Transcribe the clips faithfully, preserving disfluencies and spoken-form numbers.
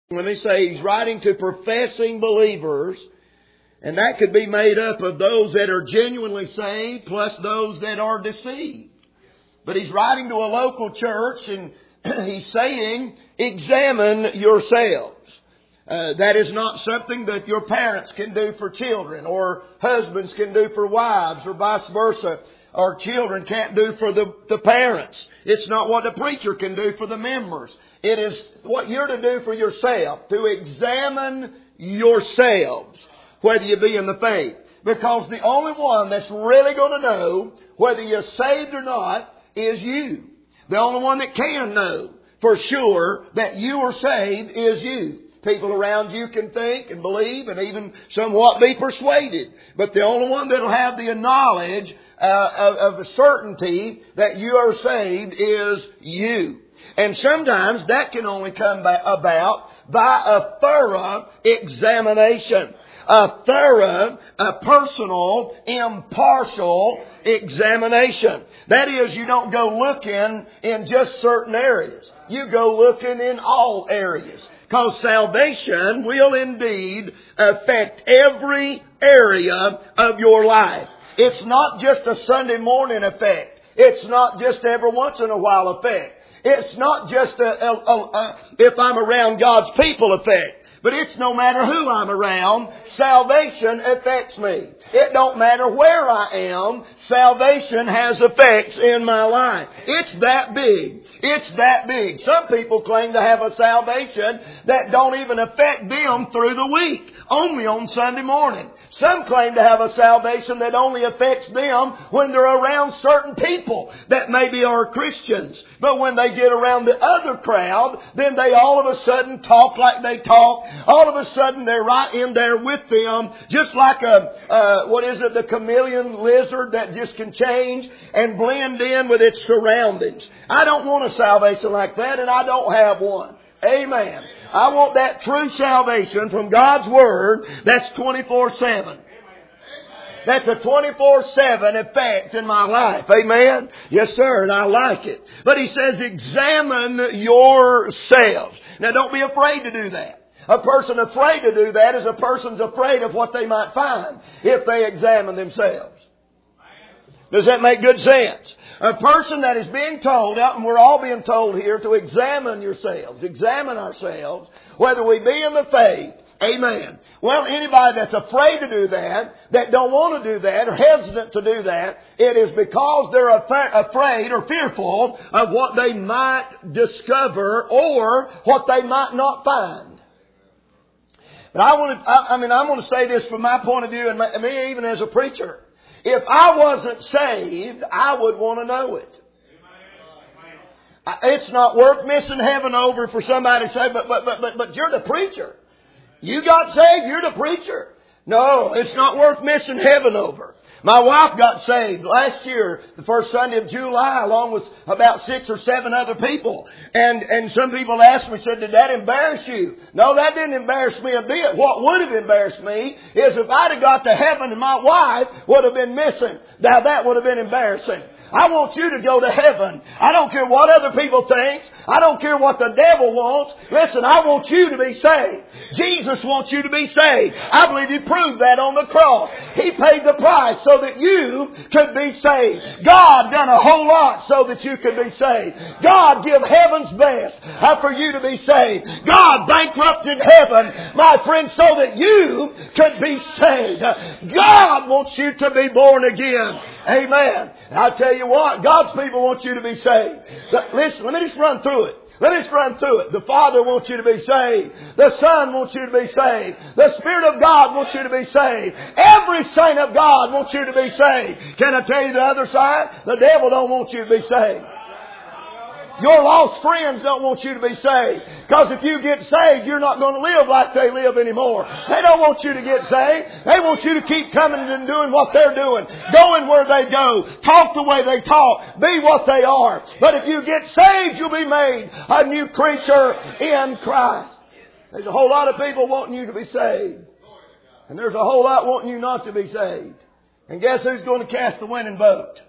When they say he's writing to professing believers, and that could be made up of those that are genuinely saved plus those that are deceived. But he's writing to a local church and he's saying, examine yourselves. Uh, that is not something that your parents can do for children, or husbands can do for wives, or vice versa. Or children can't do for the, the parents. It's not what the preacher can do for the members. It is what you're to do for yourself, to examine yourselves, whether you be in the faith. Because the only one that's really going to know whether you're saved or not is you. The only one that can know for sure that you are saved is you. People around you can think and believe and even somewhat be persuaded. But the only one that will have the knowledge uh, of, of a certainty that you are saved is you. And sometimes that can only come by, about by a thorough examination. A thorough, a personal, impartial examination. That is, you don't go looking in just certain areas. You go looking in all areas. Because salvation will indeed affect every area of your life. It's not just a Sunday morning effect. It's not just every once in a while effect. It's not just a, a, a, a if I'm around God's people effect. But it's no matter who I'm around, salvation affects me. It don't matter where I am, salvation has effects in my life. It's that big. It's that big. Some people claim to have a salvation that don't even affect them through the week, only on Sunday morning. Some claim to have a salvation that only affects them when they're around certain people that maybe are Christians. But when they get around the other crowd, then they all of a sudden talk like they talk. All of a sudden they're right in there with them, just like a, uh, what is it, the chameleon lizard that just can change and blend in with its surroundings. I don't want a salvation like that, and I don't have one. Amen. I want that true salvation from God's Word that's twenty-four seven. That's a twenty-four seven effect in my life. Amen? Yes, sir, and I like it. But he says, examine yourselves. Now, don't be afraid to do that. A person afraid to do that is a person's afraid of what they might find if they examine themselves. Does that make good sense? A person that is being told, and we're all being told here, to examine yourselves, examine ourselves, whether we be in the faith. Amen. Well, anybody that's afraid to do that, that don't want to do that, or hesitant to do that, it is because they're afraid or fearful of what they might discover or what they might not find. But I want to, I, I mean, I'm going to say this from my point of view, and my, me even as a preacher. If I wasn't saved, I would want to know it. It's not worth missing heaven over for somebody to say, but, but, but, but, but you're the preacher. You got saved, you're the preacher. No, it's not worth missing heaven over. My wife got saved last year, the first Sunday of July, along with about six or seven other people. And, and some people asked me, said, did that embarrass you? No, that didn't embarrass me a bit. What would have embarrassed me is if I'd have got to heaven and my wife would have been missing. Now that would have been embarrassing. I want you to go to heaven. I don't care what other people think. I don't care what the devil wants. Listen, I want you to be saved. Jesus wants you to be saved. I believe He proved that on the cross. He paid the price so that you could be saved. God done a whole lot so that you could be saved. God give heaven's best for you to be saved. God bankrupted heaven, my friend, so that you could be saved. God wants you to be born again. Amen. And I tell you what, God's people want you to be saved. Listen, let me just run through it. Let me just run through it. The Father wants you to be saved. The Son wants you to be saved. The Spirit of God wants you to be saved. Every saint of God wants you to be saved. Can I tell you the other side? The devil don't want you to be saved. Your lost friends don't want you to be saved. Because if you get saved, you're not going to live like they live anymore. They don't want you to get saved. They want you to keep coming and doing what they're doing. Going where they go. Talk the way they talk. Be what they are. But if you get saved, you'll be made a new creature in Christ. There's a whole lot of people wanting you to be saved. And there's a whole lot wanting you not to be saved. And guess who's going to cast the winning vote?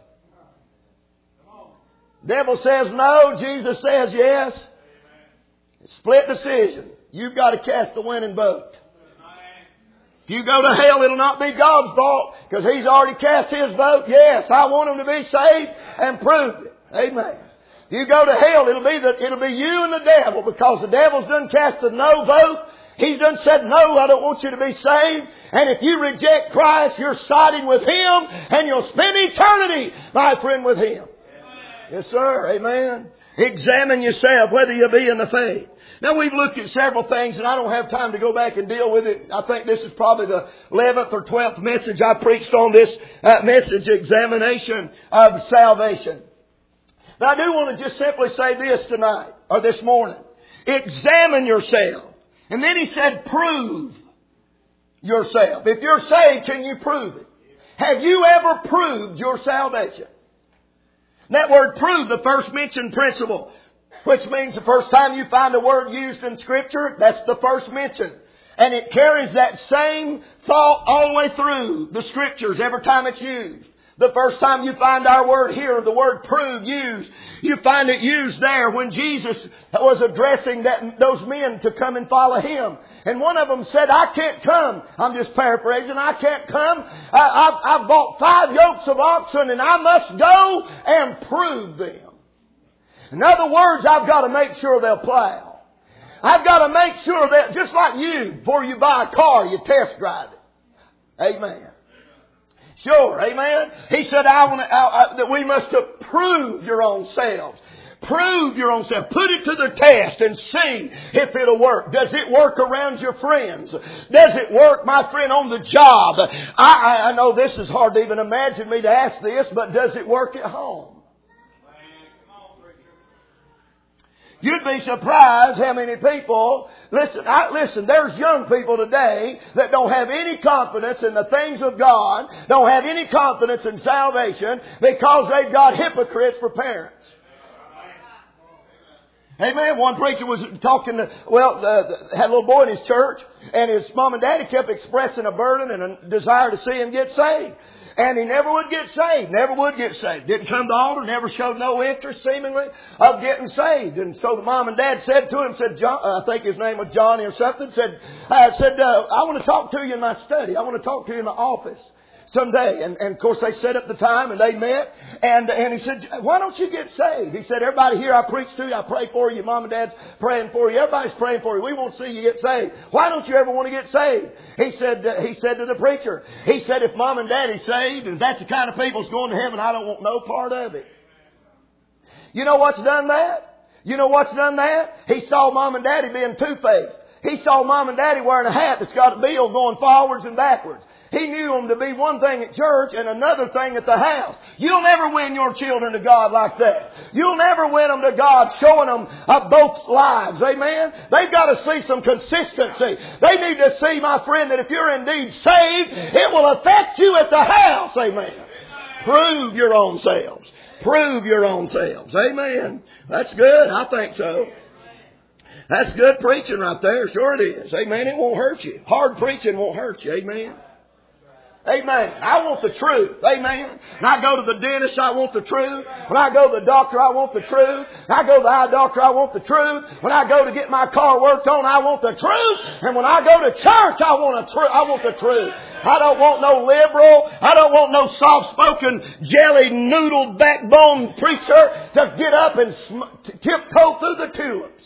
Devil says no. Jesus says yes. Split decision. You've got to cast the winning vote. If you go to hell, it'll not be God's fault because He's already cast His vote. Yes, I want them to be saved and proved it. Amen. If you go to hell, it'll be the, it'll be you and the devil because the devil's done cast a no vote. He's done said, no, I don't want you to be saved. And if you reject Christ, you're siding with Him and you'll spend eternity, my friend, with Him. Yes, sir. Amen. Examine yourself whether you be in the faith. Now, we've looked at several things, and I don't have time to go back and deal with it. I think this is probably the eleventh or twelfth message I preached on this uh, message, examination of salvation. But I do want to just simply say this tonight, or this morning. Examine yourself. And then he said, prove yourself. If you're saved, can you prove it? Have you ever proved your salvation? That word prove, the first mentioned principle, which means the first time you find a word used in Scripture, that's the first mention. And it carries that same thought all the way through the Scriptures every time it's used. The first time you find our word here, the word prove used, you find it used there when Jesus was addressing that, those men to come and follow Him. And one of them said, I can't come. I'm just paraphrasing. I can't come. I, I've, I've bought five yokes of oxen and I must go and prove them. In other words, I've got to make sure they'll plow. I've got to make sure that, just like you, before you buy a car, you test drive it. Amen. Sure, amen. He said, I want to, I, I, that we must prove your own selves. Prove your own self. Put it to the test and see if it'll work. Does it work around your friends? Does it work, my friend, on the job? I, I, I know this is hard to even imagine me to ask this, but does it work at home? You'd be surprised how many people, listen, I, listen, there's young people today that don't have any confidence in the things of God, don't have any confidence in salvation because they've got hypocrites for parents. Amen. One preacher was talking to, well, uh, had a little boy in his church, and his mom and daddy kept expressing a burden and a desire to see him get saved. And he never would get saved, never would get saved. Didn't come to the altar, never showed no interest, seemingly, of getting saved. And so the mom and dad said to him, said, John, I think his name was Johnny or something, said, I said, uh, I want to talk to you in my study. I want to talk to you in my office someday. And, and of course they set up the time and they met. And, and he said, why don't you get saved? He said, everybody here I preach to you, I pray for you, mom and dad's praying for you, everybody's praying for you. We want to see you get saved. Why don't you ever want to get saved? He said, uh, he said to the preacher, he said, if mom and daddy's saved and that's the kind of people's going to heaven, I don't want no part of it. You know what's done that? You know what's done that? He saw mom and daddy being two-faced. He saw mom and daddy wearing a hat that's got a bill going forwards and backwards. He knew them to be one thing at church and another thing at the house. You'll never win your children to God like that. You'll never win them to God showing them uh, both lives. Amen? They've got to see some consistency. They need to see, my friend, that if you're indeed saved, it will affect you at the house. Amen? Prove your own selves. Prove your own selves. Amen? That's good. I think so. That's good preaching right there. Sure it is. Amen. It won't hurt you. Hard preaching won't hurt you. Amen. Amen. I want the truth. Amen. When I go to the dentist, I want the truth. When I go to the doctor, I want the truth. When I go to the eye doctor, I want the truth. When I go to get my car worked on, I want the truth. And when I go to church, I want a tr- I want the truth. I don't want no liberal. I don't want no soft-spoken, jelly-noodled backbone preacher to get up and sm- tiptoe through the tulips.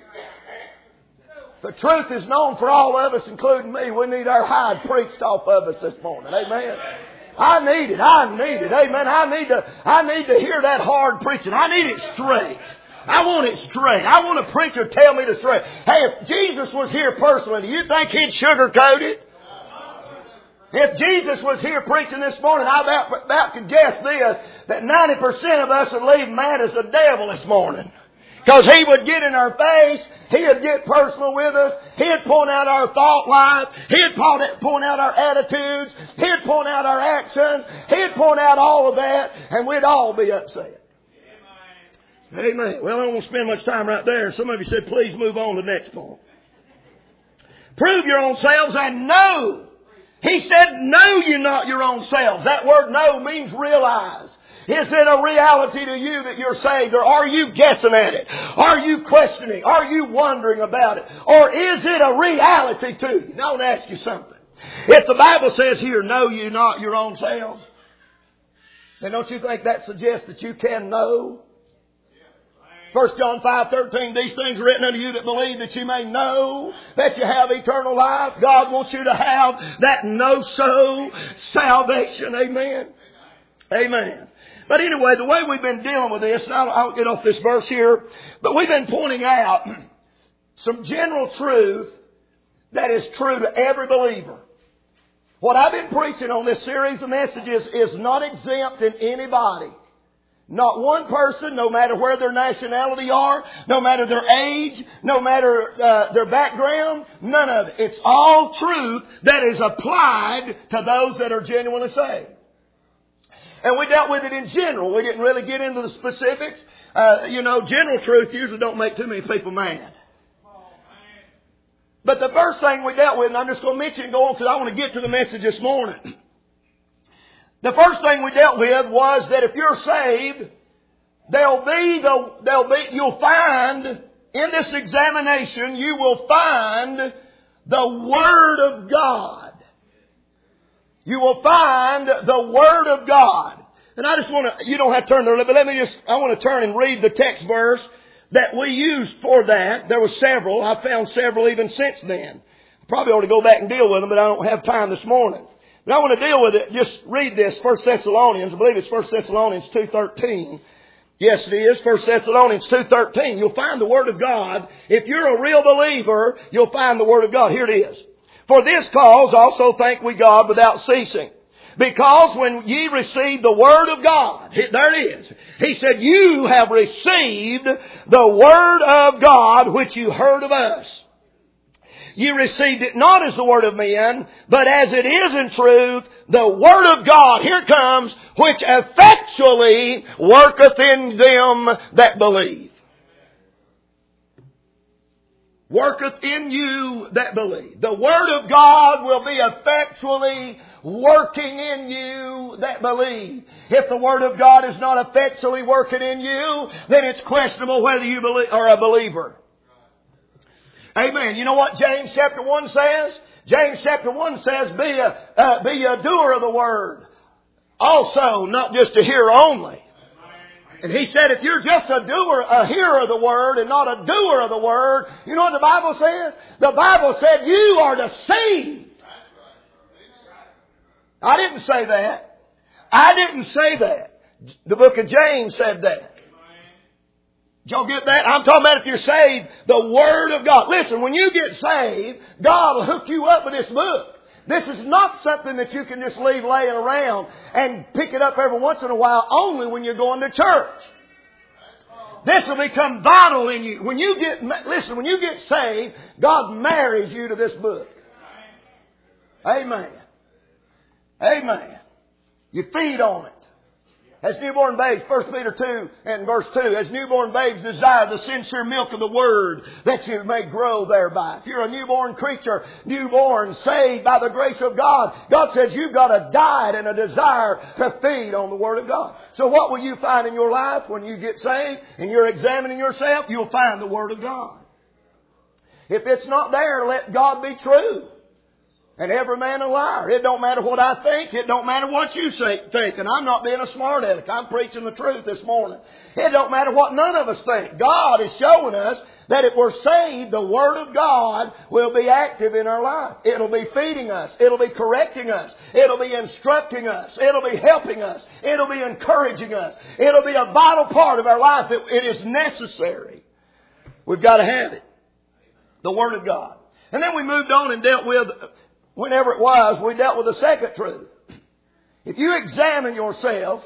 The truth is known for all of us, including me. We need our hide preached off of us this morning. Amen. I need it. I need it. Amen. I need to, I need to hear that hard preaching. I need it straight. I want it straight. I want a preacher to tell me to straight. Hey, if Jesus was here personally, do you think He'd sugarcoat it? If Jesus was here preaching this morning, I about, about could guess this, that ninety percent of us would leave mad as the devil this morning. Because He would get in our face. He'd get personal with us. He'd point out our thought life. He'd point out our attitudes. He'd point out our actions. He'd point out all of that. And we'd all be upset. Amen. Amen. Well, I don't want to spend much time right there. Some of you said, please move on to the next point. Prove your own selves and know. He said, know you not your own selves. That word know means realize. It Is it a reality to you that you're saved, or are you guessing at it? Are you questioning? Are you wondering about it? Or is it a reality to you? Now I want to ask you something. If the Bible says here, know you not your own selves, then don't you think that suggests that you can know? First John five thirteen, these things are written unto you that believe, that you may know that you have eternal life. God wants you to have that know-so salvation. Amen. Amen. But anyway, the way we've been dealing with this, and I'll, I'll get off this verse here, but we've been pointing out some general truth that is true to every believer. What I've been preaching on this series of messages is not exempt in anybody. Not one person, no matter where their nationality are, no matter their age, no matter uh, their background, none of it. It's all truth that is applied to those that are genuinely saved. And we dealt with it in general. We didn't really get into the specifics. Uh, you know, general truth usually don't make too many people mad. But the first thing we dealt with, and I'm just going to mention and go on because I want to get to the message this morning. The first thing we dealt with was that if you're saved, there'll be the, there'll be, you'll find in this examination, you will find the Word of God. You will find the Word of God. And I just want to, you don't have to turn there, but let me just, I want to turn and read the text verse that we used for that. There were several. I found several even since then. I probably ought to go back and deal with them, but I don't have time this morning. But I want to deal with it. Just read this, First Thessalonians. I believe it's First Thessalonians two thirteen. Yes, it is. First Thessalonians two thirteen. You'll find the Word of God. If you're a real believer, you'll find the Word of God. Here it is. For this cause also thank we God without ceasing. Because when ye received the Word of God, there it is. He said, you have received the Word of God which you heard of us. You received it not as the word of men, but as it is in truth, the Word of God, here it comes, which effectually worketh in them that believe. Worketh in you that believe. The Word of God will be effectually working in you that believe. If the Word of God is not effectually working in you, then it's questionable whether you are a believer. Amen. You know what James chapter one says? James chapter one says, be a, uh, be a doer of the Word. Also, not just a hearer only. And he said, if you're just a doer, a hearer of the Word and not a doer of the Word, you know what the Bible says? The Bible said you are deceived. I didn't say that. I didn't say that. The book of James said that. Did y'all get that? I'm talking about if you're saved, the Word of God. Listen, when you get saved, God will hook you up with this book. This is not something that you can just leave laying around and pick it up every once in a while only when you're going to church. This will become vital in you. When you get, listen, when you get saved, God marries you to this book. Amen. Amen. You feed on it. As newborn babes, First Peter two and verse two, as newborn babes desire the sincere milk of the Word, that you may grow thereby. If you're a newborn creature, newborn, saved by the grace of God, God says you've got a diet and a desire to feed on the Word of God. So what will you find in your life when you get saved and you're examining yourself? You'll find the Word of God. If it's not there, let God be true. And every man a liar. It don't matter what I think. It don't matter what you say, think. And I'm not being a smart aleck. I'm preaching the truth this morning. It don't matter what none of us think. God is showing us that if we're saved, the Word of God will be active in our life. It'll be feeding us. It'll be correcting us. It'll be instructing us. It'll be helping us. It'll be encouraging us. It'll be a vital part of our life. It, it is necessary. We've got to have it. The Word of God. And then we moved on and dealt with... Whenever it was, we dealt with the second truth. If you examine yourself,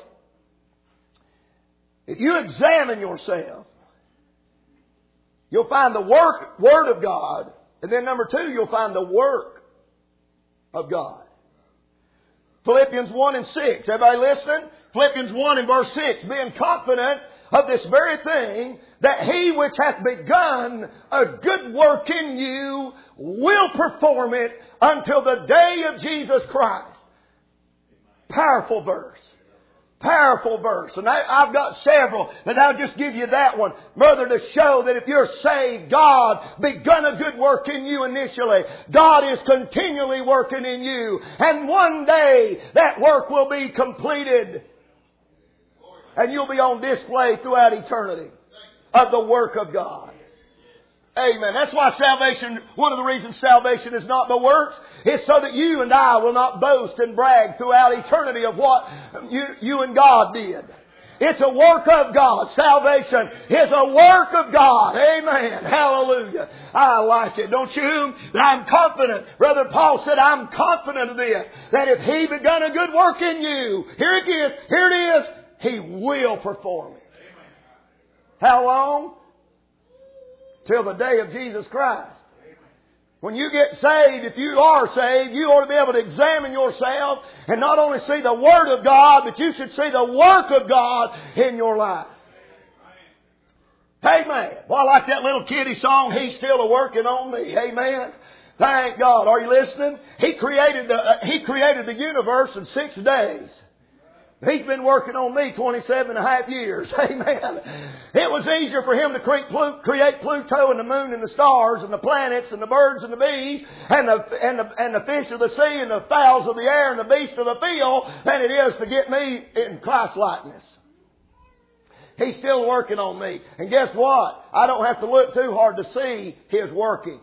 if you examine yourself, you'll find the work, Word of God. And then number two, you'll find the work of God. Philippians one and six. Everybody listening? Philippians one and verse six. Being confident of this very thing, that He which hath begun a good work in you will perform it until the day of Jesus Christ. Powerful verse. Powerful verse. And I, I've got several, but I'll just give you that one. Brother, to show that if you're saved, God begun a good work in you initially. God is continually working in you. And one day that work will be completed. And you'll be on display throughout eternity of the work of God. Amen. That's why salvation, one of the reasons salvation is not by works, is so that you and I will not boast and brag throughout eternity of what you, you and God did. It's a work of God. Salvation is a work of God. Amen. Hallelujah. I like it, don't you? But I'm confident. Brother Paul said, I'm confident of this, that if He begun a good work in you, here it is, here it is, He will perform it. How long? Till the day of Jesus Christ. When you get saved, if you are saved, you ought to be able to examine yourself and not only see the Word of God, but you should see the work of God in your life. Amen. Well, I like that little kiddie song, He's Still a Working on Me. Amen. Thank God. Are you listening? He created the, uh, He created the universe in six days. He's been working on me twenty-seven and a half years. Amen. It was easier for Him to create Pluto and the moon and the stars and the planets and the birds and the bees and the, and the, and the fish of the sea and the fowls of the air and the beasts of the field than it is to get me in Christ likeness. He's still working on me. And guess what? I don't have to look too hard to see His working.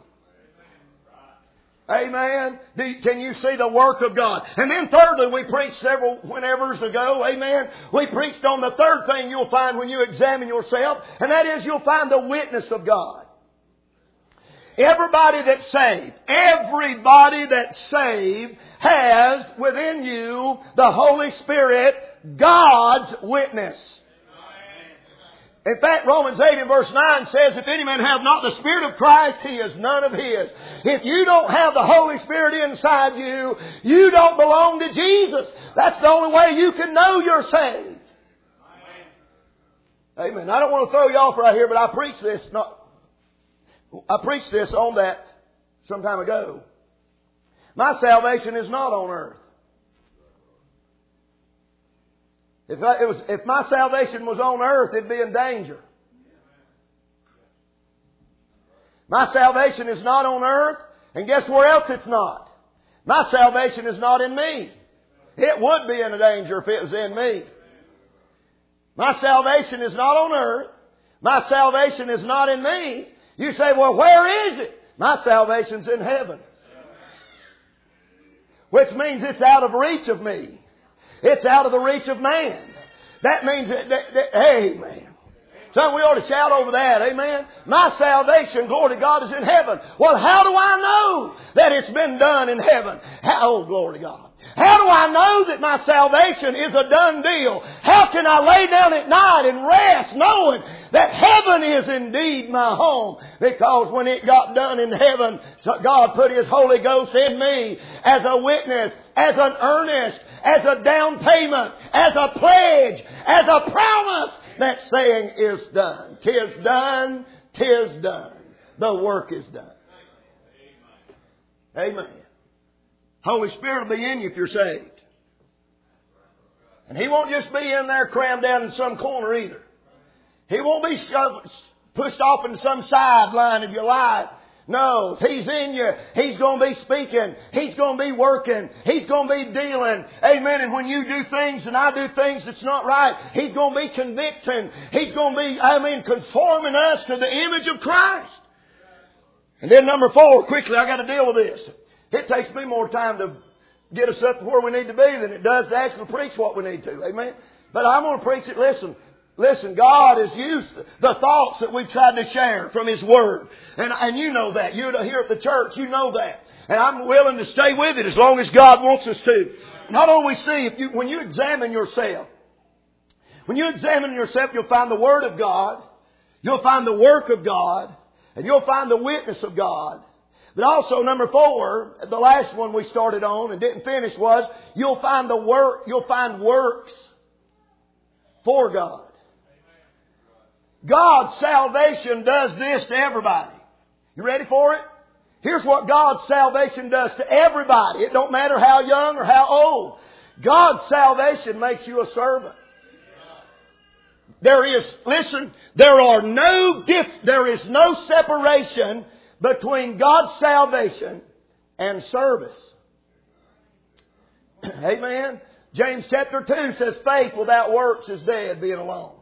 Amen. Do, can you see the work of God? And then thirdly, we preached several whenevers ago. Amen. We preached on the third thing you'll find when you examine yourself. And that is you'll find the witness of God. Everybody that's saved, everybody that's saved has within you the Holy Spirit, God's witness. In fact, Romans eight and verse nine says, if any man have not the Spirit of Christ, he is none of His. If you don't have the Holy Spirit inside you, you don't belong to Jesus. That's the only way you can know you're saved. Amen. Amen. I don't want to throw you off right here, but I preached this, not, I preached this on that some time ago. My salvation is not on earth. If, I, it was, if my salvation was on earth, it'd be in danger. My salvation is not on earth, and guess where else it's not? My salvation is not in me. It would be in danger if it was in me. My salvation is not on earth. My salvation is not in me. You say, well, where is it? My salvation's in heaven. Which means it's out of reach of me. It's out of the reach of man. That means that, that, that amen. So we ought to shout over that, amen. My salvation, glory to God, is in heaven. Well, how do I know that it's been done in heaven? How, oh, glory to God. How do I know that my salvation is a done deal? How can I lay down at night and rest knowing that heaven is indeed my home? Because when it got done in heaven, God put His Holy Ghost in me as a witness, as an earnest, as a down payment, as a pledge, as a promise that saying is done. 'Tis done, 'tis done. The work is done. Amen. Holy Spirit will be in you if you're saved. And He won't just be in there crammed down in some corner either. He won't be shoved, pushed off into some sideline of your life. No, if He's in you, He's going to be speaking. He's going to be working. He's going to be dealing. Amen. And when you do things and I do things that's not right, He's going to be convicting. He's going to be, I mean, conforming us to the image of Christ. And then number four, quickly, I got to deal with this. It takes me more time to get us up to where we need to be than it does to actually preach what we need to. Amen. But I'm going to preach it. Listen. Listen, God has used the thoughts that we've tried to share from His Word. And, and you know that. You here at the church, you know that. And I'm willing to stay with it as long as God wants us to. Not only see, if you, when you examine yourself, when you examine yourself, you'll find the Word of God. You'll find the work of God. And you'll find the witness of God. But also, number four, the last one we started on and didn't finish was, you'll find the work, you'll find works for God. God's salvation does this to everybody. You ready for it? Here's what God's salvation does to everybody. It don't matter how young or how old. God's salvation makes you a servant. There is, listen, there are no diff, there is no separation between God's salvation and service. Amen. James chapter two says faith without works is dead, being alone.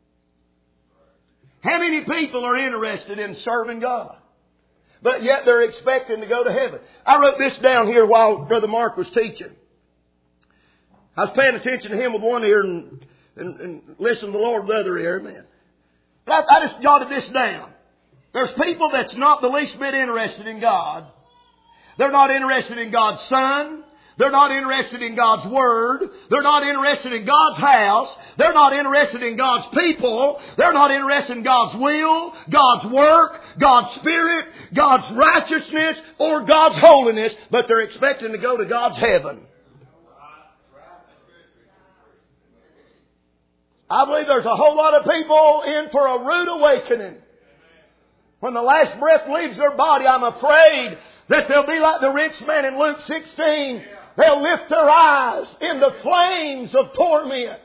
How many people are interested in serving God? But yet they're expecting to go to heaven. I wrote this down here while Brother Mark was teaching. I was paying attention to him with one ear and, and, and listening to the Lord with the other ear. Amen. But I, I just jotted this down. There's people that's not the least bit interested in God. They're not interested in God's Son. They're not interested in God's Word. They're not interested in God's house. They're not interested in God's people. They're not interested in God's will, God's work, God's Spirit, God's righteousness, or God's holiness. But they're expecting to go to God's heaven. I believe there's a whole lot of people in for a rude awakening. When the last breath leaves their body, I'm afraid that they'll be like the rich man in Luke sixteen. They'll lift their eyes in the flames of torment.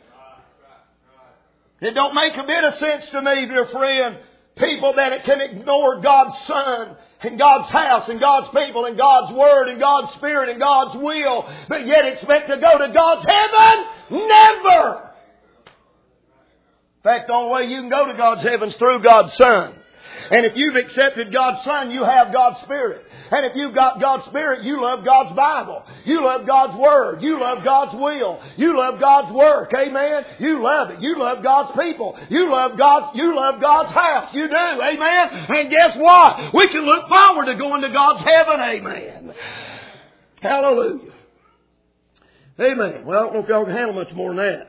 It don't make a bit of sense to me, dear friend, people that can ignore God's Son and God's house and God's people and God's Word and God's Spirit and God's will, but yet expect to go to God's heaven? Never! In fact, the only way you can go to God's heaven is through God's Son. And if you've accepted God's Son, you have God's Spirit. And if you've got God's Spirit, you love God's Bible. You love God's Word. You love God's will. You love God's work. Amen. You love it. You love God's people. You love God's, you love God's house. You do. Amen. And guess what? We can look forward to going to God's heaven. Amen. Hallelujah. Amen. Well, I don't know if y'all can handle much more than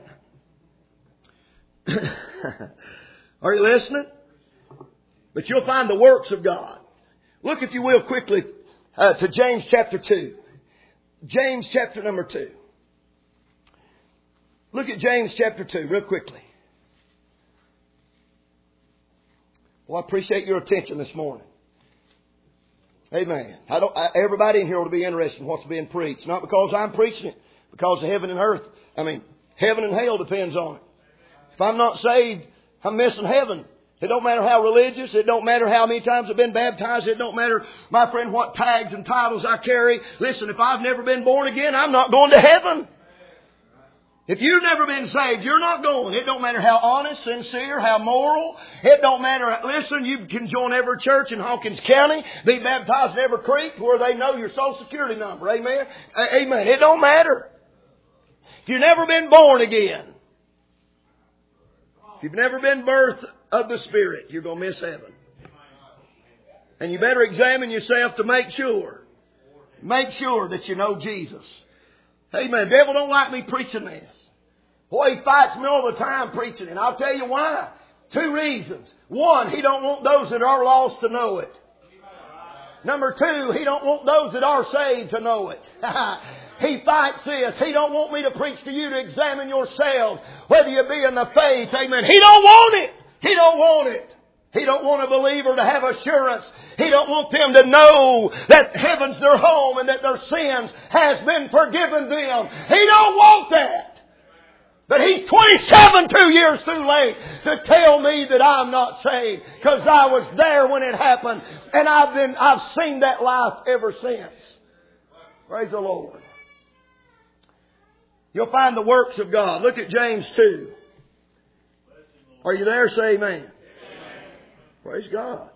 that. Are you listening? But you'll find the works of God. Look, if you will, quickly uh, to James chapter two. James chapter number two. Look at James chapter two real quickly. Well, I appreciate your attention this morning. Amen. I don't, I, everybody in here ought to be interested in what's being preached. Not because I'm preaching it, because of heaven and earth. I mean, heaven and hell depends on it. If I'm not saved, I'm missing heaven. It don't matter how religious. It don't matter how many times I've been baptized. It don't matter, my friend, what tags and titles I carry. Listen, if I've never been born again, I'm not going to heaven. If you've never been saved, you're not going. It don't matter how honest, sincere, how moral. It don't matter. Listen, you can join every church in Hawkins County, be baptized in every creek where they know your social security number. Amen. Amen. It don't matter. If you've never been born again, if you've never been birthed of the Spirit, you're going to miss heaven. And you better examine yourself to make sure. Make sure that you know Jesus. Amen. The devil don't like me preaching this. Boy, he fights me all the time preaching it. And I'll tell you why. Two reasons. One, he don't want those that are lost to know it. Number two, he don't want those that are saved to know it. He fights this. He don't want me to preach to you to examine yourselves, whether you be in the faith. Amen. He don't want it. He don't want it. He don't want a believer to have assurance. He don't want them to know that heaven's their home and that their sins has been forgiven them. He don't want that. But he's twenty-seven, two years too late to tell me that I'm not saved, because I was there when it happened, and I've been I've seen that life ever since. Praise the Lord. You'll find the works of God. Look at James two. Are you there? Say amen. Amen. Praise God.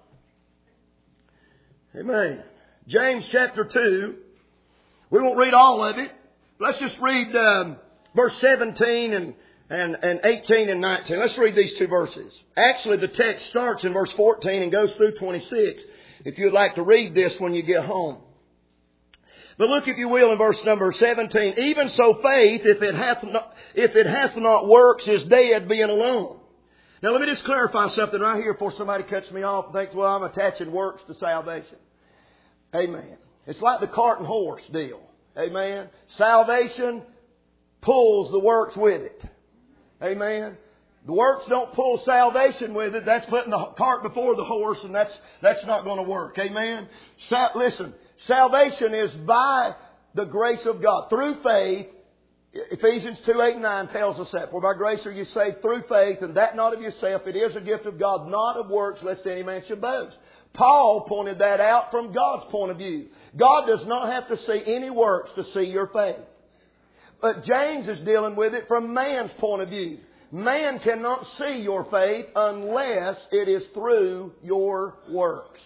Amen. James chapter two. We won't read all of it. Let's just read um, verse seventeen and, and, and eighteen and nineteen. Let's read these two verses. Actually, the text starts in verse fourteen and goes through twenty-six. If you'd like to read this when you get home. But look, if you will, in verse number seventeen. Even so faith, if it hath not, if it hath not works, is dead, being alone. Now let me just clarify something right here before somebody cuts me off and thinks, well, I'm attaching works to salvation. Amen. It's like the cart and horse deal. Amen. Salvation pulls the works with it. Amen. The works don't pull salvation with it. That's putting the cart before the horse, and that's that's not going to work. Amen. Sa- listen, salvation is by the grace of God. Through faith Ephesians two, eight and nine tells us that. For by grace are you saved through faith, and that not of yourself. It is a gift of God, not of works, lest any man should boast. Paul pointed that out from God's point of view. God does not have to see any works to see your faith. But James is dealing with it from man's point of view. Man cannot see your faith unless it is through your works.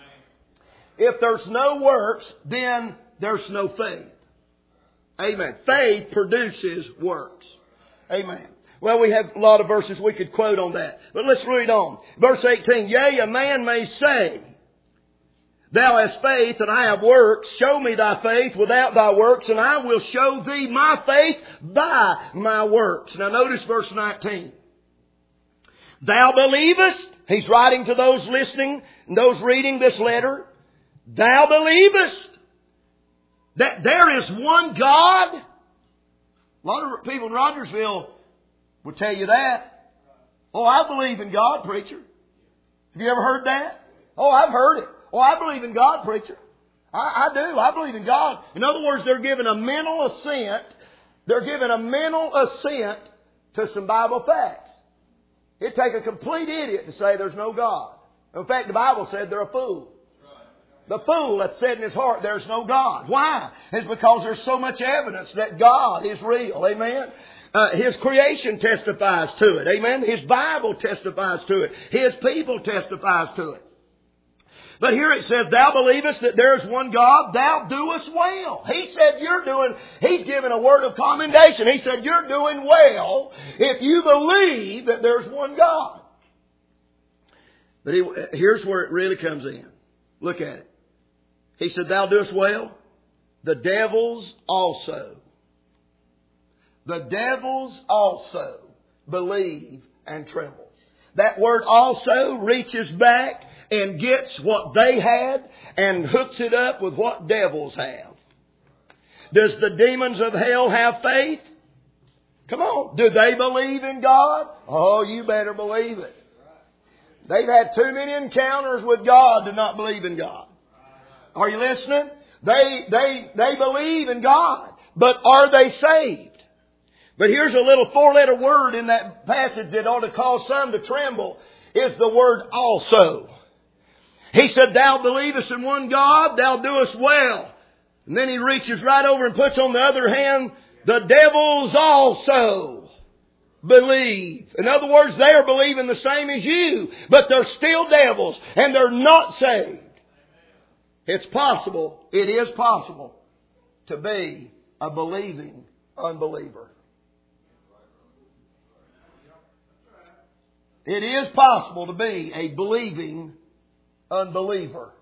If there's no works, then there's no faith. Amen. Faith produces works. Amen. Well, we have a lot of verses we could quote on that. But let's read on. Verse eighteen. Yea, a man may say, Thou hast faith, and I have works. Show me thy faith without thy works, and I will show thee my faith by my works. Now notice verse nineteen. Thou believest. He's writing to those listening, and those reading this letter. Thou believest that there is one God. A lot of people in Rogersville will tell you that. Oh, I believe in God, preacher. Have you ever heard that? Oh, I've heard it. Oh, I believe in God, preacher. I, I do. I believe in God. In other words, they're giving a mental assent. They're giving a mental assent to some Bible facts. It'd take a complete idiot to say there's no God. In fact, the Bible said they're a fool. The fool that said in his heart, there's no God. Why? It's because there's so much evidence that God is real. Amen? Uh, His creation testifies to it. Amen? His Bible testifies to it. His people testifies to it. But here it says, Thou believest that there is one God, thou doest well. He said you're doing, He's given a word of commendation. He said you're doing well if you believe that there's one God. But he, here's where it really comes in. Look at it. He said, Thou doest well. The devils also. The devils also believe and tremble. That word also reaches back and gets what they had and hooks it up with what devils have. Does the demons of hell have faith? Come on. Do they believe in God? Oh, you better believe it. They've had too many encounters with God to not believe in God. Are you listening? They, they, they believe in God. But are they saved? But here's a little four-letter word in that passage that ought to cause some to tremble. Is the word also. He said, Thou believest in one God, thou doest well. And then he reaches right over and puts on the other hand, the devils also believe. In other words, they are believing the same as you, but they're still devils and they're not saved. It's possible, it is possible to be a believing unbeliever. It is possible to be a believing unbeliever.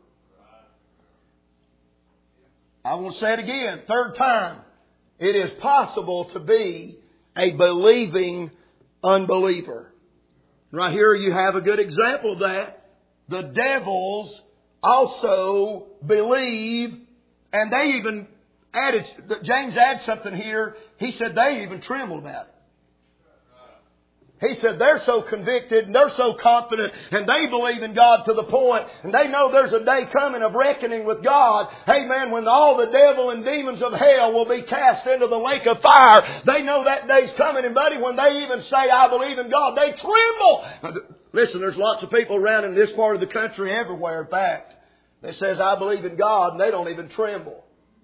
I want to say it again, third time. It is possible to be a believing unbeliever. Right here you have a good example of that. The devils also believe, and they even added, James adds something here. He said they even trembled about it. He said they're so convicted and they're so confident and they believe in God to the point and they know there's a day coming of reckoning with God. Hey man, when all the devil and demons of hell will be cast into the lake of fire, they know that day's coming. And buddy, when they even say, I believe in God, they tremble. Now, listen, there's lots of people around in this part of the country, everywhere in fact, that says, I believe in God, and they don't even tremble.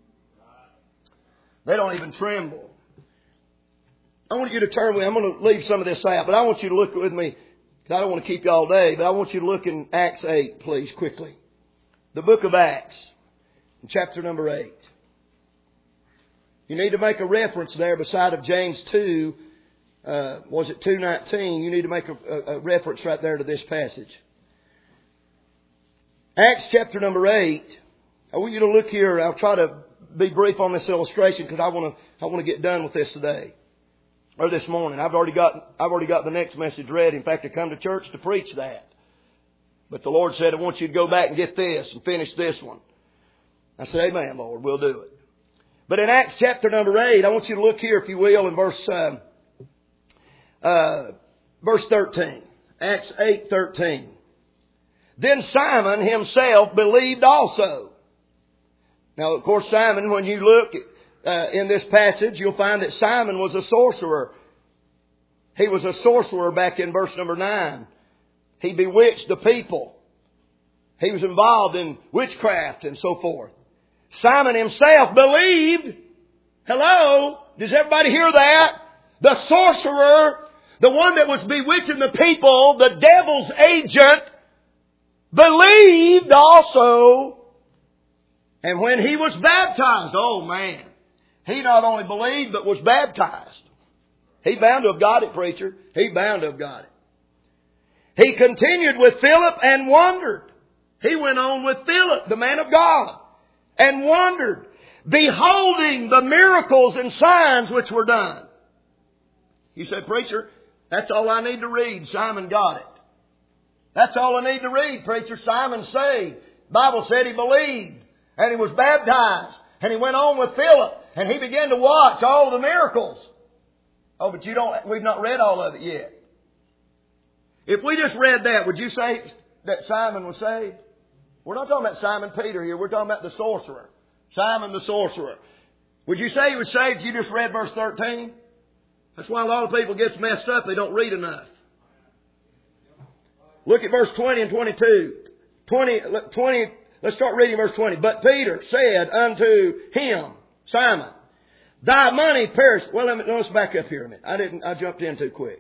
They don't even tremble. I want you to turn with me. I'm going to leave some of this out, but I want you to look with me. I don't want to keep you all day, but I want you to look in Acts eight, please, quickly. The book of Acts, chapter number eight. You need to make a reference there beside of James two, uh, was it two nineteen? You need to make a, a, a reference right there to this passage. Acts chapter number eight. I want you to look here. I'll try to be brief on this illustration because I want to I want to get done with this today. Or this morning. I've already got I've already got the next message ready. In fact, I come to church to preach that. But the Lord said, I want you to go back and get this and finish this one. I said, Amen, Lord, we'll do it. But in Acts chapter number eight, I want you to look here, if you will, in verse uh, uh, verse thirteen. Acts eight thirteen. Then Simon himself believed also. Now, of course, Simon, when you look, uh, in this passage, you'll find that Simon was a sorcerer. He was a sorcerer back in verse number nine. He bewitched the people. He was involved in witchcraft and so forth. Simon himself believed. Hello? Does everybody hear that? The sorcerer, the one that was bewitching the people, the devil's agent, believed also. And when he was baptized, oh man, he not only believed but was baptized. He bound to have got it, preacher. He bound to have got it. He continued with Philip and wondered. He went on with Philip, the man of God, and wondered, beholding the miracles and signs which were done. You said, preacher, that's all I need to read. Simon got it. That's all I need to read, preacher. Simon saved. The Bible said he believed. And he was baptized. And he went on with Philip. And he began to watch all the miracles. Oh, but you don't, we've not read all of it yet. If we just read that, would you say that Simon was saved? We're not talking about Simon Peter here. We're talking about the sorcerer. Simon the sorcerer. Would you say he was saved if you just read verse thirteen? That's why a lot of people get messed up. They don't read enough. Look at verse twenty and twenty-two. twenty, twenty, let's start reading verse twenty. But Peter said unto him, Simon, thy money perished. Well, let me, let's back up here a minute. I didn't, I jumped in too quick.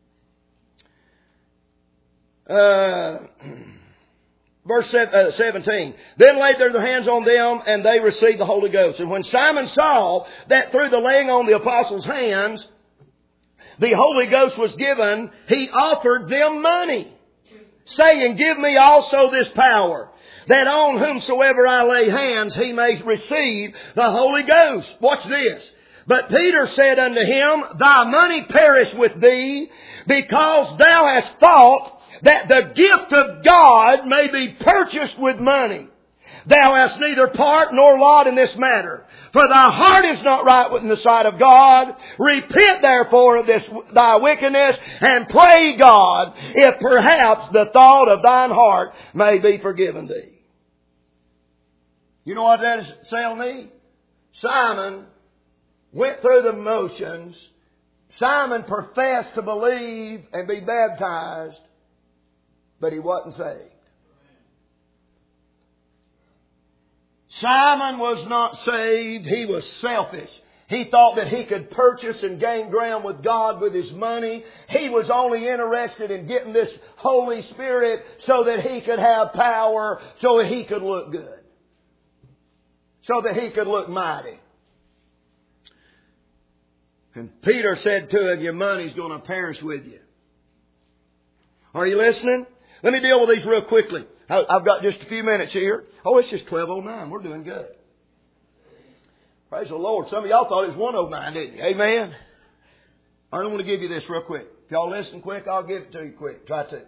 Uh, verse seventeen. Then laid their hands on them, and they received the Holy Ghost. And when Simon saw that through the laying on the apostles' hands, the Holy Ghost was given, he offered them money, saying, give me also this power, that on whomsoever I lay hands, he may receive the Holy Ghost. Watch this. But Peter said unto him, thy money perish with thee, because thou hast thought that the gift of God may be purchased with money. Thou hast neither part nor lot in this matter. For thy heart is not right within the sight of God. Repent therefore of this thy wickedness, and pray God, if perhaps the thought of thine heart may be forgiven thee. You know what that is telling me? Simon went through the motions. Simon professed to believe and be baptized, but he wasn't saved. Simon was not saved. He was selfish. He thought that he could purchase and gain ground with God with his money. He was only interested in getting this Holy Spirit so that he could have power, so that he could look good, so that he could look mighty. And Peter said to him, your money's going to perish with you. Are you listening? Let me deal with these real quickly. I've got just a few minutes here. Oh, it's just twelve oh nine. We're doing good. Praise the Lord. Some of y'all thought it was one oh nine, didn't you? Amen. I want to give you this real quick. If y'all listen quick, I'll give it to you quick. Try to.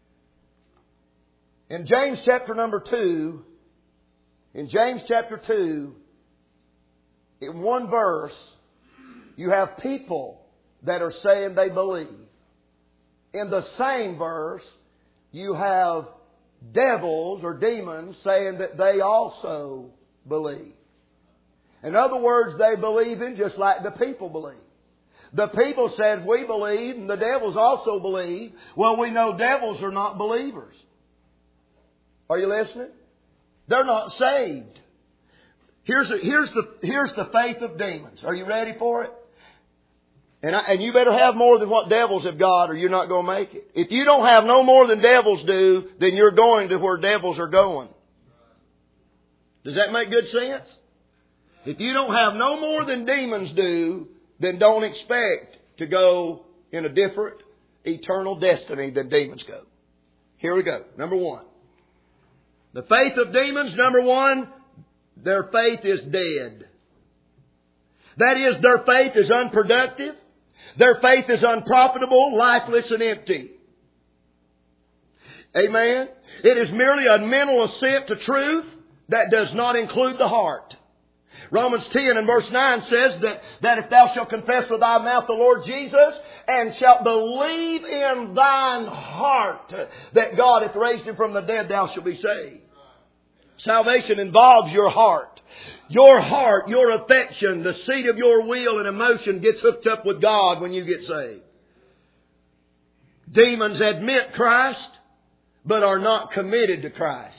In James chapter number two, in James chapter two, in one verse, you have people that are saying they believe. In the same verse, you have devils or demons saying that they also believe. In other words, they believe in just like the people believe. The people said, we believe, and the devils also believe. Well, we know devils are not believers. Are you listening? They're not saved. Here's, a, here's, the, here's the faith of demons. Are you ready for it? And, I, and you better have more than what devils have got, or you're not going to make it. If you don't have no more than devils do, then you're going to where devils are going. Does that make good sense? If you don't have no more than demons do, then don't expect to go in a different eternal destiny than demons go. Here we go. Number one. The faith of demons, number one, their faith is dead. That is, their faith is unproductive. Their faith is unprofitable, lifeless, and empty. Amen. It is merely a mental assent to truth that does not include the heart. Romans ten and verse nine says that, that if thou shalt confess with thy mouth the Lord Jesus, and shalt believe in thine heart that God hath raised him from the dead, thou shalt be saved. Salvation involves your heart. Your heart, your affection, the seat of your will and emotion gets hooked up with God when you get saved. Demons admit Christ, but are not committed to Christ.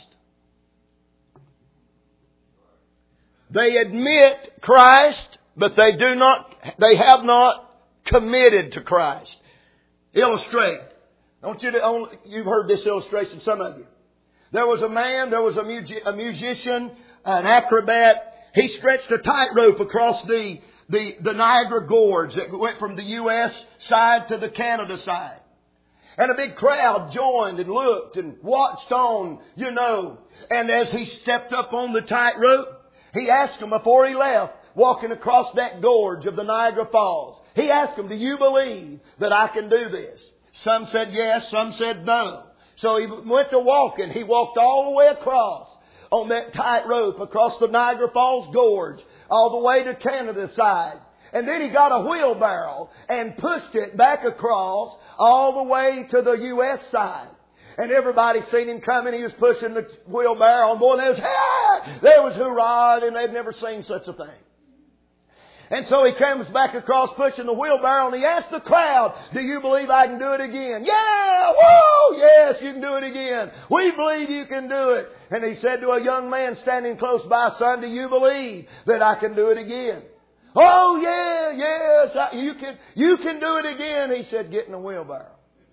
They admit Christ, but they do not, they have not committed to Christ. Illustrate. I want you to, you've heard this illustration, some of you. There was a man, there was a, mu- a musician, an acrobat. He stretched a tightrope across the, the, the Niagara Gorge that went from the U S side to the Canada side. And a big crowd joined and looked and watched on, you know. And as he stepped up on the tightrope, he asked them before he left, walking across that gorge of the Niagara Falls. He asked them, do you believe that I can do this? Some said yes, some said no. So he went to walking. He walked all the way across on that tightrope across the Niagara Falls Gorge, all the way to Canada side. And then he got a wheelbarrow and pushed it back across all the way to the U S side. And everybody seen him coming. He was pushing the wheelbarrow. And boy, there was, ah! There was hoorah, and they'd never seen such a thing. And so he comes back across pushing the wheelbarrow, and he asked the crowd, do you believe I can do it again? Yeah! Woo! Yes, you can do it again. We believe you can do it. And he said to a young man standing close by, son, do you believe that I can do it again? Oh, yeah, yes, I, you can, you can do it again. He said, get in the wheelbarrow.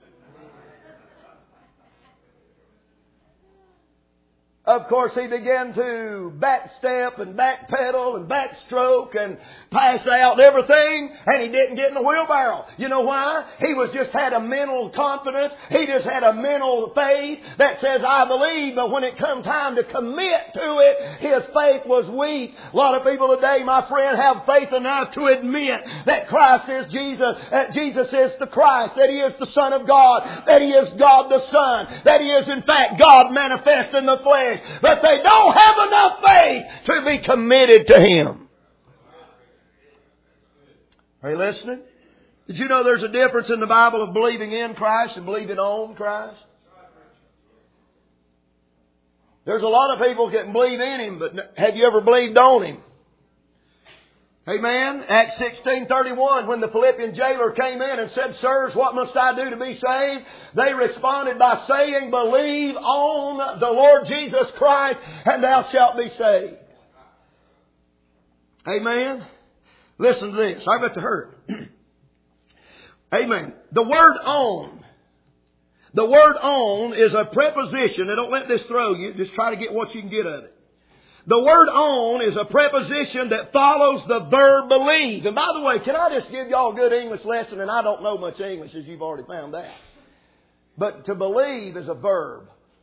Of course, he began to backstep and backpedal and backstroke and pass out everything, and he didn't get in the wheelbarrow. You know why? He was just had a mental confidence. He just had a mental faith that says, I believe, but when it come time to commit to it, his faith was weak. A lot of people today, my friend, have faith enough to admit that Christ is Jesus, that Jesus is the Christ, that He is the Son of God, that He is God the Son, that He is in fact God manifest in the flesh. But they don't have enough faith to be committed to Him. Are you listening? Did you know there's a difference in the Bible of believing in Christ and believing on Christ? There's a lot of people that can believe in Him, but have you ever believed on Him? Amen. Acts sixteen thirty-one, when the Philippian jailer came in and said, sirs, what must I do to be saved? They responded by saying, believe on the Lord Jesus Christ and thou shalt be saved. Amen. Listen to this. I got to hurt. Amen. The word on. The word on is a preposition. Now don't let this throw you. Just try to get what you can get of it. The word on is a preposition that follows the verb believe. And by the way, can I just give y'all a good English lesson? And I don't know much English, as you've already found out. But to believe is a verb.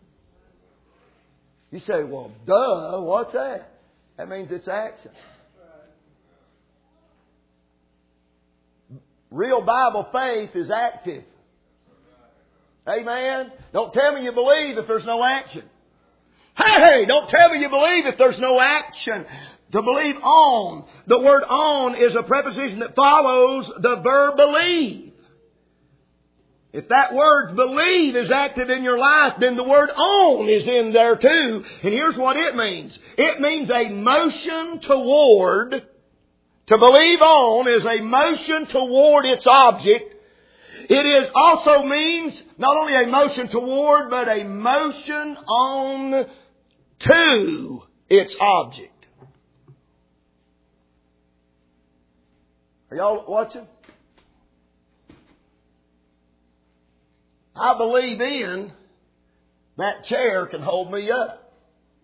You say, well, duh, what's that? That means it's action. Real Bible faith is active. Amen? Don't tell me you believe if there's no action. Hey, don't tell me you believe if there's no action. To believe on. The word on is a preposition that follows the verb believe. If that word believe is active in your life, then the word on is in there too. And here's what it means. It means a motion toward. To believe on is a motion toward its object. It is also means not only a motion toward, but a motion on to its object. Are y'all watching? I believe in that chair can hold me up.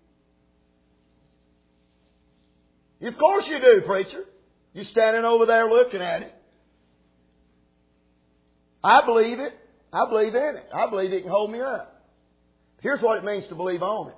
Of course you do, preacher. You're standing over there looking at it. I believe it. I believe in it. I believe it can hold me up. Here's what it means to believe on it.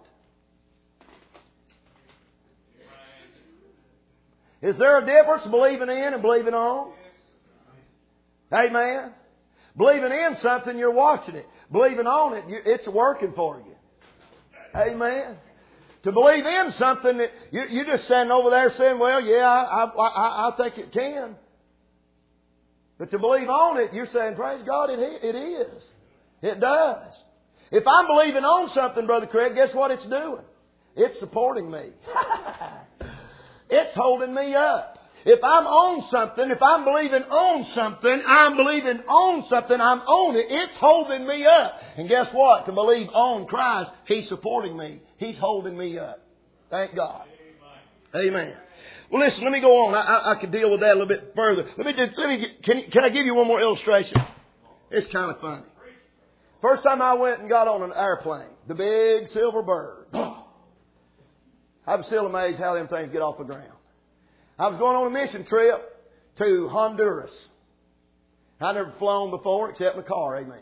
Is there a difference believing in and believing on? Amen. Believing in something, you're watching it. Believing on it, it's working for you. Amen. To believe in something, that you, you're just standing over there saying, well, yeah, I, I, I think it can. But to believe on it, you're saying, praise God, it, it is. It does. If I'm believing on something, Brother Craig, guess what it's doing? It's supporting me. It's holding me up. If I'm on something, if I'm believing on something, I'm believing on something, I'm on it, it's holding me up. And guess what? To believe on Christ, He's supporting me. He's holding me up. Thank God. Amen. Amen. Well, listen, let me go on. I, I, I could deal with that a little bit further. Let me just, let me get, can, can I give you one more illustration? It's kind of funny. First time I went and got on an airplane, the big silver bird. I'm still amazed how them things get off the ground. I was going on a mission trip to Honduras. I'd never flown before except in a car. Amen.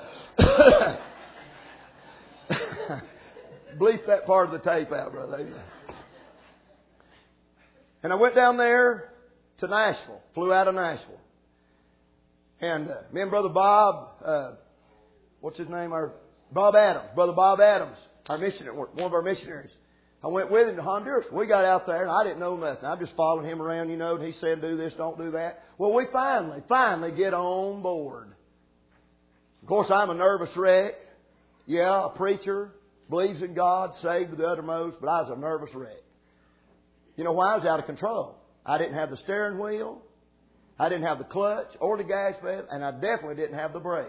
Bleep that part of the tape out, brother. Amen. And I went down there to Nashville. Flew out of Nashville. And uh, me and Brother Bob, uh, what's his name? Our Bob Adams. Brother Bob Adams, our missionary, one of our missionaries. I went with him to Honduras. We got out there, and I didn't know nothing. I'm just following him around, you know, and he said, do this, don't do that. Well, we finally, finally get on board. Of course, I'm a nervous wreck. Yeah, a preacher, believes in God, saved to the uttermost, but I was a nervous wreck. You know why? I was out of control. I didn't have the steering wheel. I didn't have the clutch or the gas pedal, and I definitely didn't have the brake.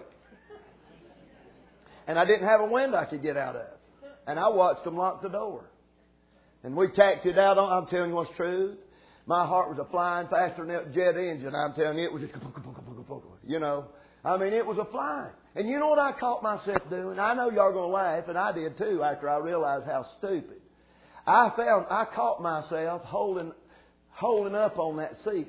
And I didn't have a window I could get out of. And I watched them lock the door. And we taxied out on, I'm telling you what's true. My heart was a flying faster than that jet engine. I'm telling you, it was just, you know. I mean, it was a flying. And you know what I caught myself doing? I know y'all are going to laugh, and I did too after I realized how stupid. I found, I caught myself holding, holding up on that seat.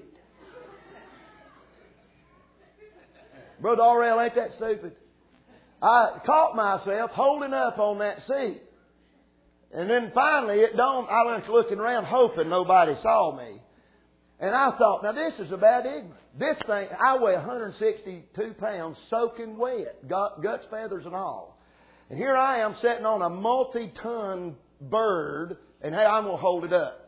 Brother Orrell, ain't that stupid? I caught myself holding up on that seat. And then finally it dawned, I was looking around hoping nobody saw me. And I thought, now this is about ignorant. This thing, I weigh one hundred sixty-two pounds soaking wet, guts, feathers and all. And here I am sitting on a multi-ton bird, and hey, I'm going to hold it up.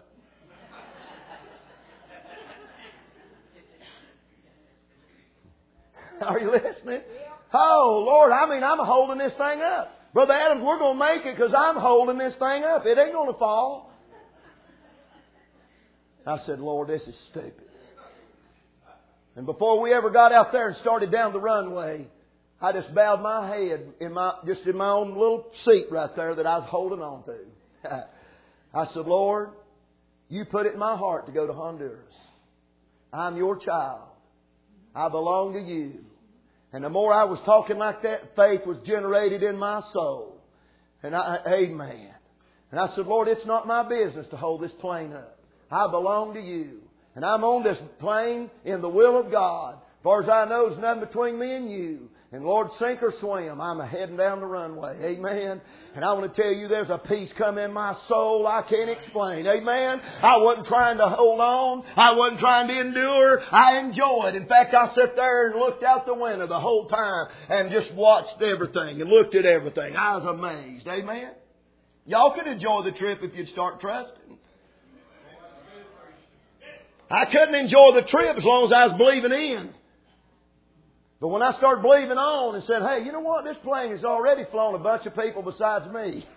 Are you listening? Oh, Lord, I mean, I'm holding this thing up. Brother Adams, we're going to make it because I'm holding this thing up. It ain't going to fall. I said, Lord, this is stupid. And before we ever got out there and started down the runway, I just bowed my head in my just in my own little seat right there that I was holding on to. I said, Lord, you put it in my heart to go to Honduras. I'm your child. I belong to you. And the more I was talking like that, faith was generated in my soul. And I, amen. And I said, Lord, it's not my business to hold this plane up. I belong to you. And I'm on this plane in the will of God. As far as I know, there's nothing between me and you. And Lord, sink or swim, I'm heading down the runway. Amen. And I want to tell you, there's a peace come in my soul I can't explain. Amen. I wasn't trying to hold on. I wasn't trying to endure. I enjoyed. In fact, I sat there and looked out the window the whole time and just watched everything and looked at everything. I was amazed. Amen. Y'all could enjoy the trip if you'd start trusting. I couldn't enjoy the trip as long as I was believing in. But when I started believing on and said, hey, you know what? This plane has already flown a bunch of people besides me.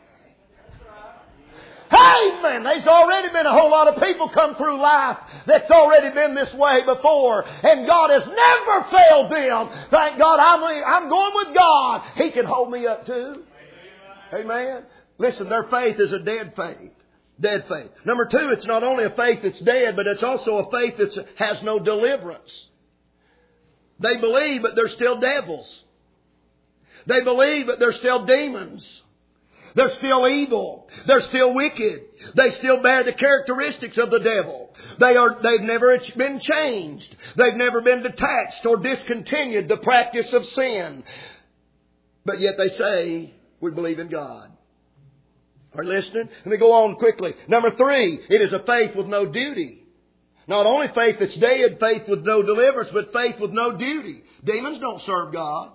Hey, man, there's already been a whole lot of people come through life that's already been this way before. And God has never failed them. Thank God I'm, I'm going with God. He can hold me up too. Amen. Listen, their faith is a dead faith. Dead faith. Number two, it's not only a faith that's dead, but it's also a faith that has no deliverance. They believe, but they're still devils. They believe, but they're still demons. They're still evil. They're still wicked. They still bear the characteristics of the devil. They are, they've never been changed. They've never been detached or discontinued the practice of sin. But yet they say, we believe in God. Are you listening? Let me go on quickly. Number three, it is a faith with no duty. Not only faith that's dead, faith with no deliverance, but faith with no duty. Demons don't serve God.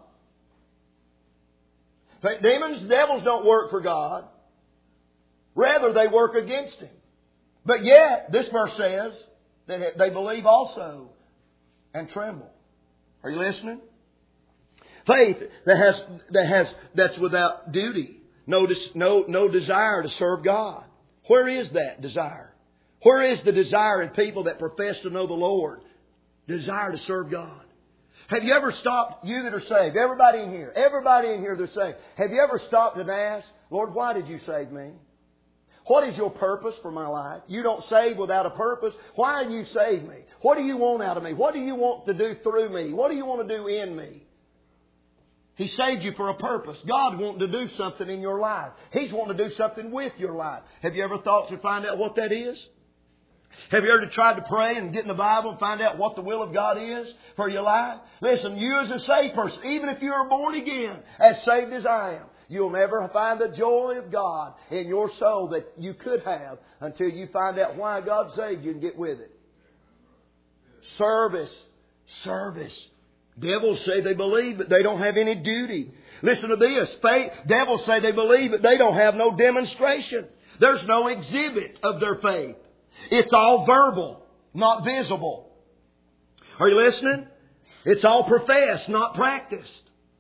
Demons, devils don't work for God. Rather, they work against Him. But yet, this verse says that they believe also and tremble. Are you listening? Faith that has, that has, that's without duty. No, no, no desire to serve God. Where is that desire? Where is the desire in people that profess to know the Lord? Desire to serve God. Have you ever stopped, you that are saved, everybody in here, everybody in here that's saved, have you ever stopped and asked, Lord, why did you save me? What is your purpose for my life? You don't save without a purpose. Why do you save me? What do you want out of me? What do you want to do through me? What do you want to do in me? He saved you for a purpose. God wanting to do something in your life. He's wanting to do something with your life. Have you ever thought to find out what that is? Have you ever tried to pray and get in the Bible and find out what the will of God is for your life? Listen, you as a saved person, even if you are born again, as saved as I am, you'll never find the joy of God in your soul that you could have until you find out why God saved you and get with it. Service. Service. Devils say they believe, but they don't have any duty. Listen to this. Faith. Devils say they believe, but they don't have no demonstration. There's no exhibit of their faith. It's all verbal, not visible. Are you listening? It's all professed, not practiced.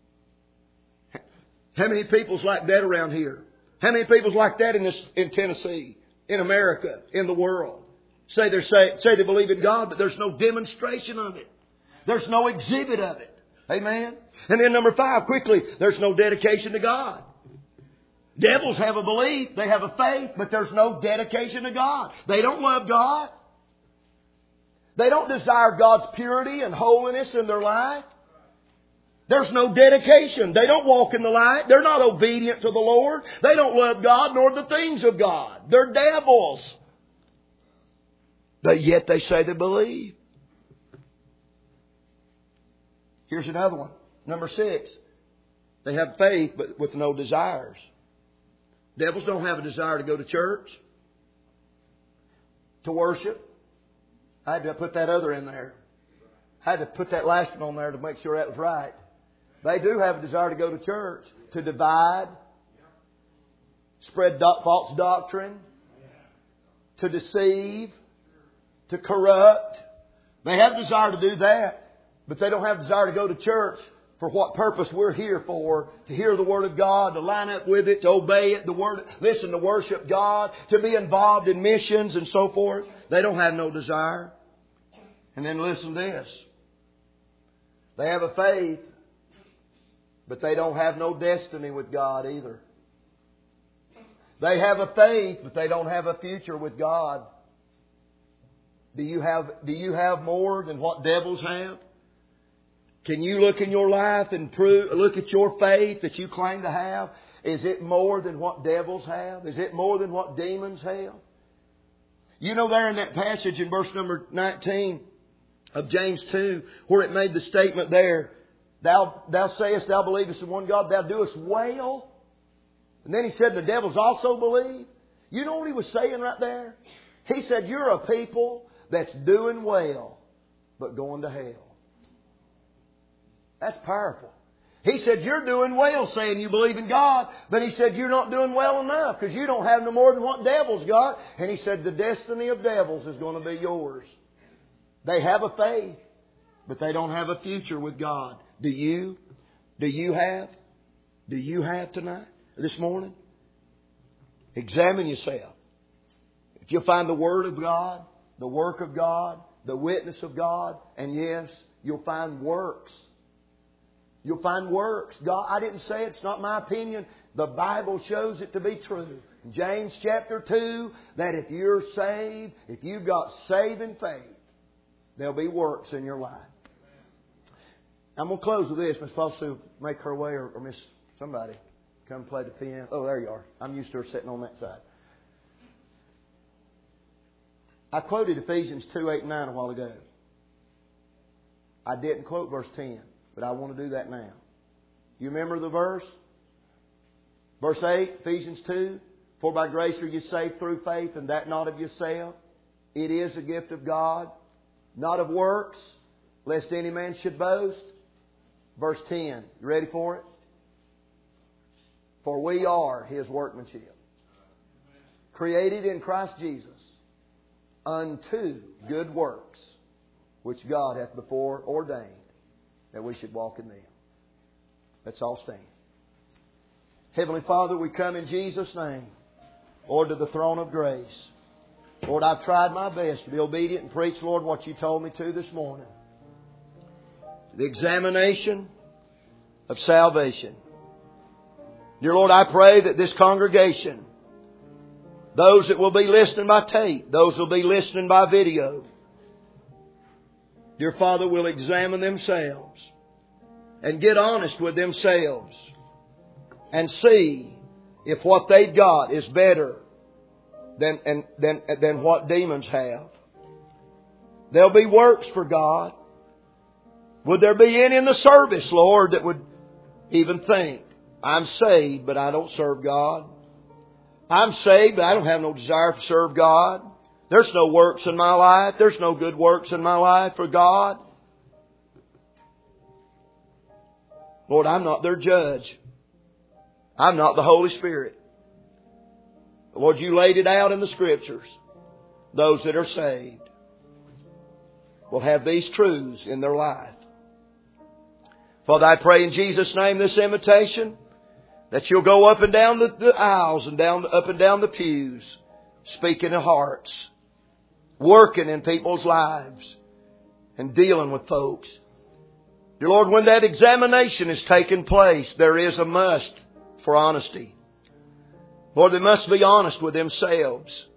How many people's like that around here? How many people's like that in this, in Tennessee, in America, in the world? Say they say, say they believe in God, but there's no demonstration of it. There's no exhibit of it. Amen? And then number five, quickly, there's no dedication to God. Devils have a belief, they have a faith, but there's no dedication to God. They don't love God. They don't desire God's purity and holiness in their life. There's no dedication. They don't walk in the light. They're not obedient to the Lord. They don't love God nor the things of God. They're devils. But yet they say they believe. Here's another one. Number six. They have faith but with no desires. Devils don't have a desire to go to church, to worship. I had to put that other in there. I had to put that last one on there to make sure that was right. They do have a desire to go to church, to divide, spread do- false doctrine, to deceive, to corrupt. They have a desire to do that, but they don't have a desire to go to church. For what purpose we're here for, to hear the Word of God, to line up with it, to obey it, the Word, listen, to worship God, to be involved in missions and so forth. They don't have no desire. And then listen to this. They have a faith, but they don't have no destiny with God either. They have a faith, but they don't have a future with God. Do you have, do you have more than what devils have? Can you look in your life and prove, look at your faith that you claim to have? Is it more than what devils have? Is it more than what demons have? You know there in that passage in verse number nineteen of James two, where it made the statement there, Thou, thou sayest thou believest in one God, thou doest well. And then he said the devils also believe. You know what he was saying right there? He said you're a people that's doing well, but going to hell. That's powerful. He said, you're doing well saying you believe in God. But he said, you're not doing well enough because you don't have no more than what devils got. And he said, the destiny of devils is going to be yours. They have a faith, but they don't have a future with God. Do you? Do you have? Do you have tonight, this morning? Examine yourself. If you'll find the Word of God, the work of God, the witness of God, and yes, you'll find works. You'll find works. God, I didn't say it. It's not my opinion. The Bible shows it to be true. James chapter two, that if you're saved, if you've got saving faith, there'll be works in your life. I'm going to close with this. Miss Foster, make her way, or, or Miss somebody come play the piano. Oh, there you are. I'm used to her sitting on that side. I quoted Ephesians two, eight, and nine a while ago. I didn't quote verse ten. But I want to do that now. You remember the verse? Verse eight, Ephesians two. For by grace are you saved through faith, and that not of yourself. It is a gift of God, not of works, lest any man should boast. Verse ten. You ready for it? For we are His workmanship, created in Christ Jesus unto good works, which God hath before ordained that we should walk in them. Let's all stand. Heavenly Father, we come in Jesus' name, Lord, to the throne of grace. Lord, I've tried my best to be obedient and preach, Lord, what You told me to this morning. The examination of salvation. Dear Lord, I pray that this congregation, those that will be listening by tape, those that will be listening by video, dear Father, will examine themselves and get honest with themselves and see if what they've got is better than, and, than, than what demons have. There'll be works for God. Would there be any in the service, Lord, that would even think, I'm saved, but I don't serve God. I'm saved, but I don't have no desire to serve God. There's no works in my life. There's no good works in my life for God. Lord, I'm not their judge. I'm not the Holy Spirit. Lord, You laid it out in the Scriptures. Those that are saved will have these truths in their life. Father, I pray in Jesus' name this invitation that You'll go up and down the, the aisles and down up and down the pews, speaking to hearts, working in people's lives, and dealing with folks. Dear Lord, when that examination is taking place, there is a must for honesty. Lord, they must be honest with themselves.